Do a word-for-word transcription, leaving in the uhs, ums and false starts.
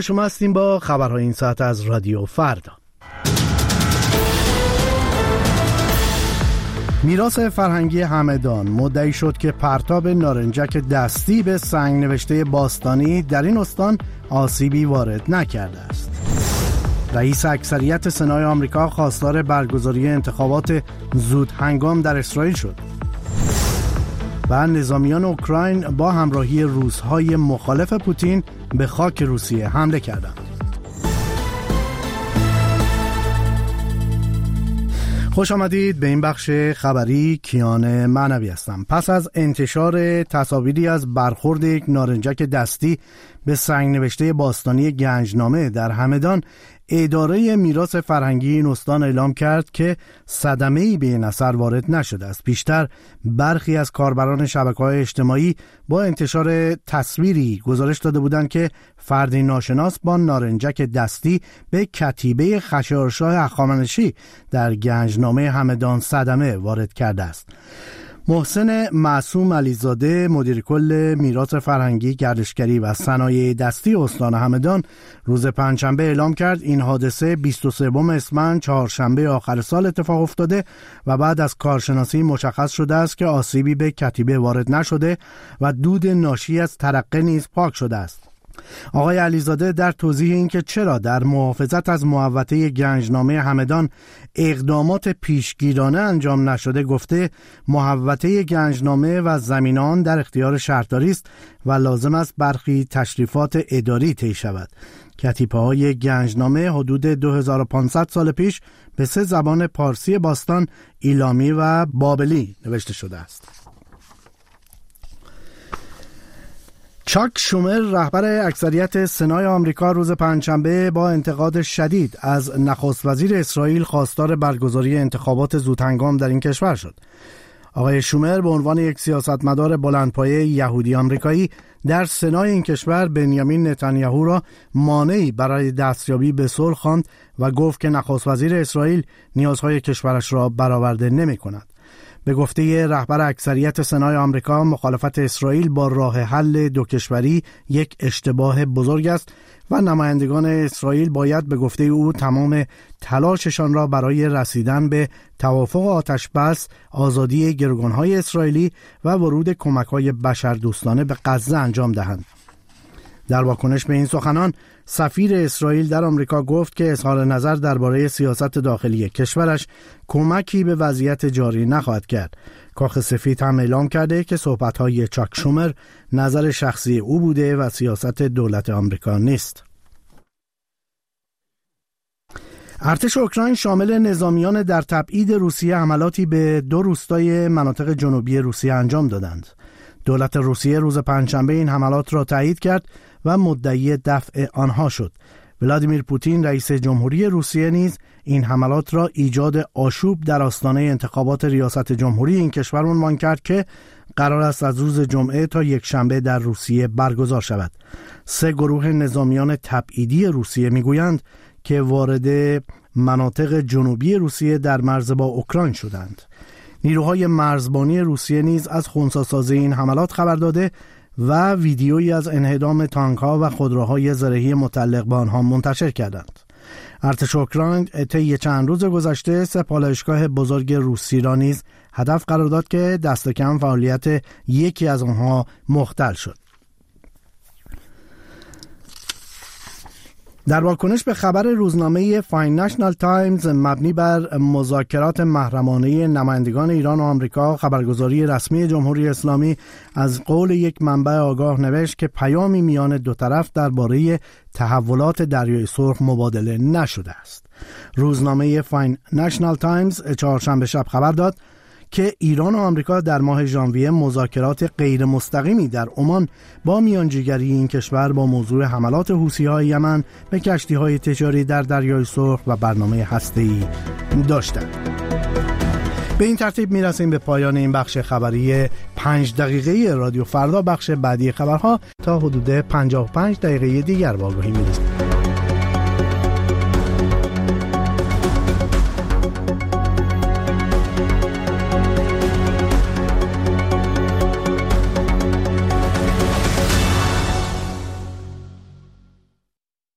شما هستیم با خبرهای این ساعت از رادیو فردا. میراث فرهنگی همدان مدعی شد که پرتاب نارنجک دستی به سنگ نوشته باستانی در این استان آسیبی وارد نکرده است. رئیس اکثریت سنای آمریکا خواستار برگزاری انتخابات زود هنگام در اسرائیل شد و نظامیان اوکراین با همراهی روس‌های مخالف پوتین به خاک روسیه حمله کردند. خوش آمدید به این بخش خبری. کیان معنوی هستم. پس از انتشار تصاویری از برخورد یک نارنجک دستی به سنگ نوشته باستانی گنجنامه در همدان، اداره میراث فرهنگی این استان اعلام کرد که صدمه‌ای به این اثر وارد نشده است. بیشتر برخی از کاربران شبکه‌های اجتماعی با انتشار تصویری گزارش داده بودند که فردی ناشناس با نارنجک دستی به کتیبه خشایارشاه هخامنشی در گنجنامه همدان صدمه وارد کرده است. محسن معصوم علیزاده، مدیر کل میراث فرهنگی، گردشگری و صنایع دستی استان همدان، روز پنجشنبه اعلام کرد این حادثه بیست و سوم اسفند چهارشنبه آخر سال اتفاق افتاده و بعد از کارشناسی مشخص شده است که آسیبی به کتیبه وارد نشده و دود ناشی از ترقه نیز پاک شده است. آقای علیزاده در توضیح اینکه چرا در محافظت از محوطه گنجنامه همدان اقدامات پیشگیرانه انجام نشده گفته محوطه گنجنامه و زمینان در اختیار شهرداری است و لازم است برخی تشریفات اداری طی شود. کتیبه‌های گنجنامه حدود دو هزار و پانصد سال پیش به سه زبان پارسی باستان، ایلامی و بابلی نوشته شده است. چاک شومر، رهبر اکثریت سنای آمریکا، روز پنجشنبه با انتقاد شدید از نخست وزیر اسرائیل خواستار برگزاری انتخابات زودهنگام در این کشور شد. آقای شومر به عنوان یک سیاستمدار بلندپایه یهودی آمریکایی در سنای این کشور بنیامین نتانیاهو را مانعی برای دستیابی به صلح خواند و گفت که نخست وزیر اسرائیل نیازهای کشورش را برآورده نمی‌کند. به گفته رهبر اکثریت سنای آمریکا، مخالفت اسرائیل با راه حل دو کشوری یک اشتباه بزرگ است و نمایندگان اسرائیل باید به گفته او تمام تلاششان را برای رسیدن به توافق آتشبس، آزادی گروگان‌های اسرائیلی و ورود کمک‌های بشردوستانه به غزه انجام دهند. در واکنش به این سخنان، سفیر اسرائیل در آمریکا گفت که اظهار نظر درباره سیاست داخلی کشورش کمکی به وضعیت جاری نخواهد کرد. کاخ سفید هم اعلام کرده که صحبت‌های چاک شومر نظر شخصی او بوده و سیاست دولت آمریکا نیست. ارتش اوکراین شامل نظامیان در تبعید روسیه حملاتی به دو روستای مناطق جنوبی روسیه انجام دادند. دولت روسیه روز پنجشنبه این حملات را تایید کرد و مدعی دفع آنها شد. ولادیمیر پوتین، رئیس جمهوری روسیه، نیز این حملات را ایجاد آشوب در آستانه انتخابات ریاست جمهوری این کشور عنوان کرد که قرار است از روز جمعه تا یک شنبه در روسیه برگزار شود. سه گروه نظامیان تبعیدی روسیه میگویند که وارد مناطق جنوبی روسیه در مرز با اوکراین شدند. نیروهای مرزبانی روسیه نیز از خنثی‌سازی این حملات خبر داده و ویدیویی از انهدام تانک‌ها و خودروهای زرهی متعلق به آنها منتشر کردند. ارتش اوکراین طی چند روز گذشته سه پالایشگاه بزرگ روسی را نیز هدف قرار داد که دست کم فعالیت یکی از آنها مختل شد. در واکنش به خبر روزنامه فاینانشال تایمز مبنی بر مذاکرات محرمانه نمایندگان ایران و آمریکا، خبرگزاری رسمی جمهوری اسلامی از قول یک منبع آگاه نوشت که پیامی میان دو طرف درباره تحولات دریای سرخ مبادله نشده است. روزنامه فاینانشال تایمز چهارشنبه شب خبر داد که ایران و آمریکا در ماه ژانویه مذاکرات غیر مستقیمی در عمان با میانجیگری این کشور با موضوع حملات حوثی‌های یمن به کشتی‌های تجاری در دریای سرخ و برنامه هسته‌ای داشتند. به این ترتیب میرسیم به پایان این بخش خبری پنج دقیقه‌ای رادیو فردا. بخش بعدی خبرها تا حدود پنجاه و پنج دقیقه دیگر با آگاهی میرسیم.